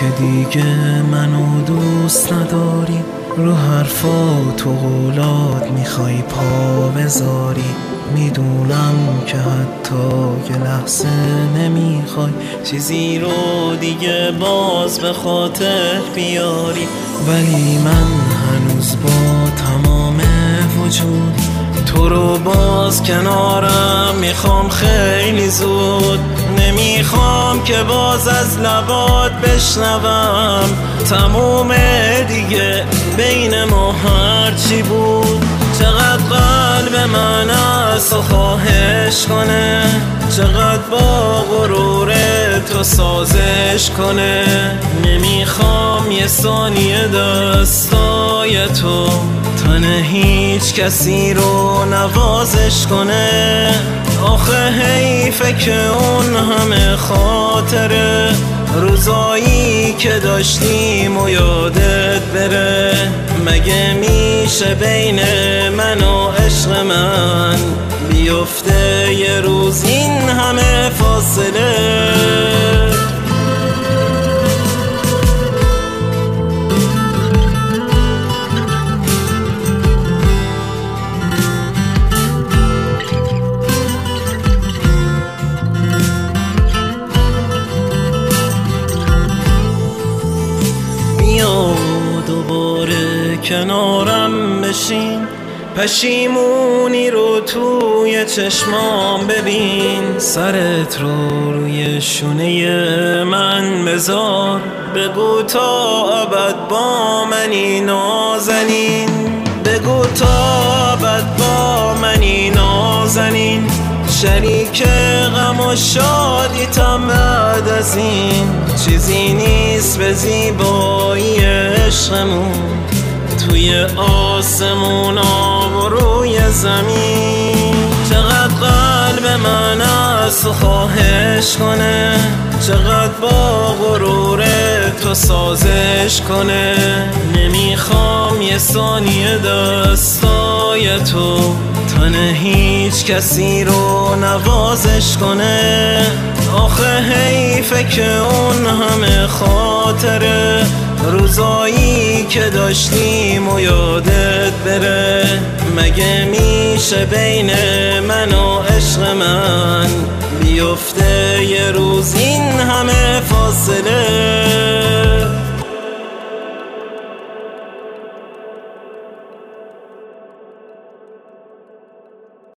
که دیگه منو دوست نداری، رو حرفات و قولات میخوای پا بذاری. میدونم که حتی یه لحظه نمیخوای چیزی رو دیگه باز به خاطر بیاری، ولی من هنوز با تمام وجود تو رو باز کنارم میخوام خیلی زود. نمیخوام که باز از لبات بشنوم تمومه دیگه بین ما هرچی بود. چقدر قلب من از تو خواهش کنه، چقدر با غرور تو سازش کنه. نمیخوام یه ثانیه دستای تو تن هیچ کسی رو نوازش کنه. آخه حیفه که اون همه خاطره روزایی که داشتیم و یادت بره. مگه میشه بین من و عشق من بیفته یه روز این همه فاصله؟ دوباره کنارم بشین، پشیمونی رو توی چشمام ببین. سرت رو روی شونه من بذار، بگو تا ابد با منی نازنین. بگو تا ابد با منی نازنین. شریک غم و شادی تم بعد از این چیزی نیست به زیبایی عشقمون توی آسمون و روی زمین. چقدر قلب من از تو خواهش کنه، چقدر با غرور تو سازش کنه. نمیخوام یه ثانیه دستای تو تن هیچ کسی رو نوازش کنه. آخه حیفه که اون همه خاطره روزایی که داشتیم و یادت بره. مگه میشه بین من و عشق من بیفته یه روز این همه فاصله؟